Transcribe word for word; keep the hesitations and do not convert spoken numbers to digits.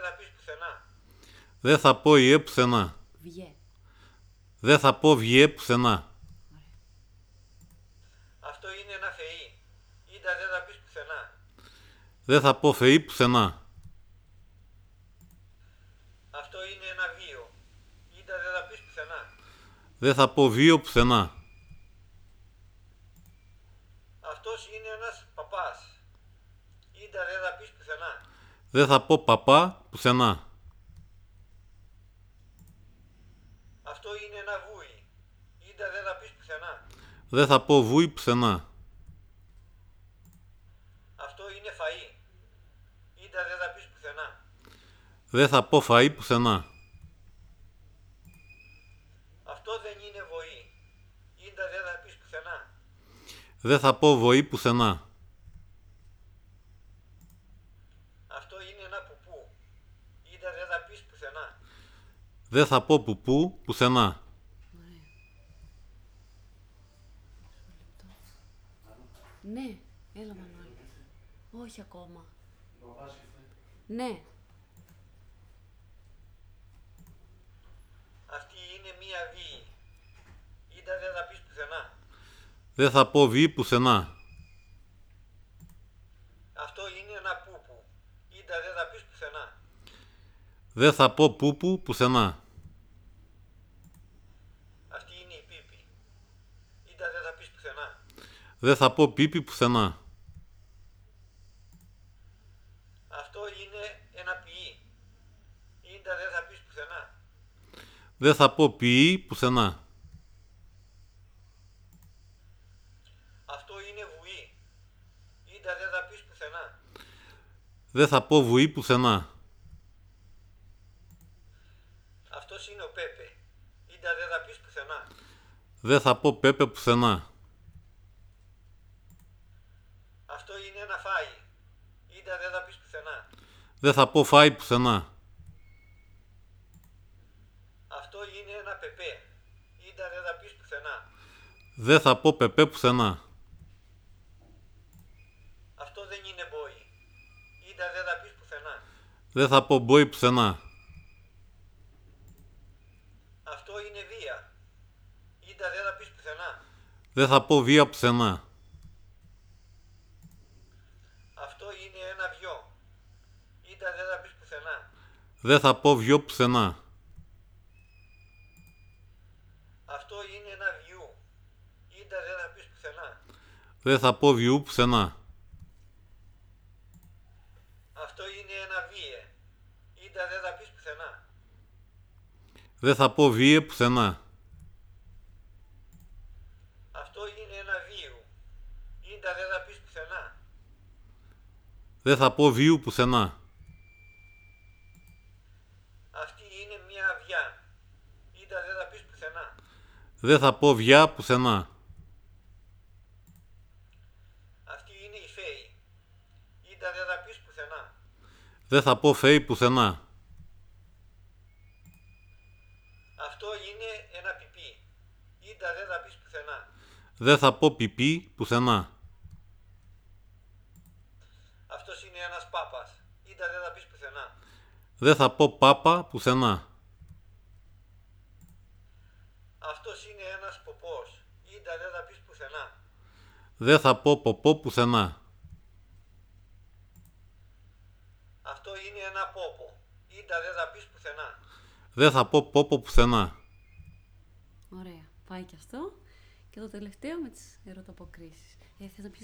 θα πεις πουθενά. Δεν θα πω ιε πουθενά. Βγε. Δεν θα πω βγιέ πουθενά. Αυτό είναι ένα φεΐ. Ήντα δεν θα πεις πουθενά. Δεν θα πω φεή πουθενά. Αυτό είναι ένα βίο. Ήντα δεν θα πεις πουθενά. Δεν θα πω βίο πουθενά. Αυτός είναι ένας παπάς. Ήντα δεν θα πεις πουθενά. Δεν θα πω παπά πουθενά. Αυτό είναι ένα βούι. Ήντα δεν θα πεις πουθενά. Δεν θα πω βούι πουθενά. Αυτό είναι φαΐ. Ήντα δεν θα πεις πουθενά. Δεν θα πω φαΐ πουθενά. Αυτό δεν είναι βοή. Ήντα δεν θα πεις πουθενά. Δεν θα πω βοή πουθενά. Αυτό είναι ένα πουπού. Ήντα δεν θα πεις πουθενά. Δεν θα πω πουπού πουθενά. Ναι, έλα Μανώλη. Όχι ακόμα. Ναι. Αυτή είναι μία βίη. Ήντα δεν θα πεις πουθενά. Δεν θα πω βί πουθενά. Αυτό είναι ένα πούπου. Ήντα δεν θα πεις πουθενά. Δεν θα πω πούπου πουθενά. Αυτή είναι η πίπη. Ήντα δεν θα πεις πουθενά. Δεν θα πω πίπι πουθενά. Αυτό είναι ένα ποιή. Ήντα δεν θα πεις πουθενά. Δεν θα πω ποιή πουθενά. Αυτό είναι βουή. Ήντα δεν θα πεις πουθενά. Δεν θα πω βουή πουθενά. Αυτός είναι ο Πέπε. Ήντα δεν θα πεις πουθενά. Δεν θα πω πέπε πουθενά. Αυτό είναι ένα φάι. Ήντα δεν θα πεις πουθενά. Δεν θα πω φάι πουθενά. Αυτό είναι ένα πεπέ. Ήντα δεν θα πεις πουθενά. Δεν θα πω πεπέ πουθενά. Αυτό δεν είναι μπόι. Ήντα δεν θα πεις πουθενά. Δεν θα πω μπόι πουθενά. Αυτό είναι βία. Ήντα δεν θα πεις πουθενά. Δεν θα πω βία πουθενά. Αυτό είναι ένα βιό. Ήντα δεν θα πεις πουθενά. Δεν θα πω βιό πουθενά. Αυτό είναι ένα βιού. Ήντα δεν θα πεις πουθενά. Δεν θα πω βιού πουθενά. Αυτό είναι ένα βίε. Ήντα δεν θα πεις πουθενά. Δεν θα πω βίε πουθενά. Αυτό είναι ένα βίου. Ήντα δεν θα πεις πουθενά. Δεν θα πω βίου πουθενά. Αυτή είναι μια αβιά. Ήντα δεν θα πεις πουθενά. Δεν θα πω βιά πουθενά. Αυτή είναι η φέη. Ήντα δεν θα πεις πουθενά. Δεν θα πω φέι πουθενά. Αυτό είναι ένα πιπί. Ήντα δεν θα πεις πουθενά. Δεν θα πω πιπί πουθενά. Αυτός είναι ένας πάπας. Ήντα δεν θα πεις πουθενά. Δεν θα πω πάπα πουθενά. Αυτός είναι ένας ποπός. Ήντα δεν θα πεις πουθενά. Δεν θα πω ποπό πουθενά. Αυτό είναι ένα πόπο. Ήντα δεν θα πεις πουθενά. Δεν θα πω πόπο πουθενά. Ωραία. Πάει και αυτό. Και το τελευταίο με τις ερωταποκρίσεις. Ε, θες να πεις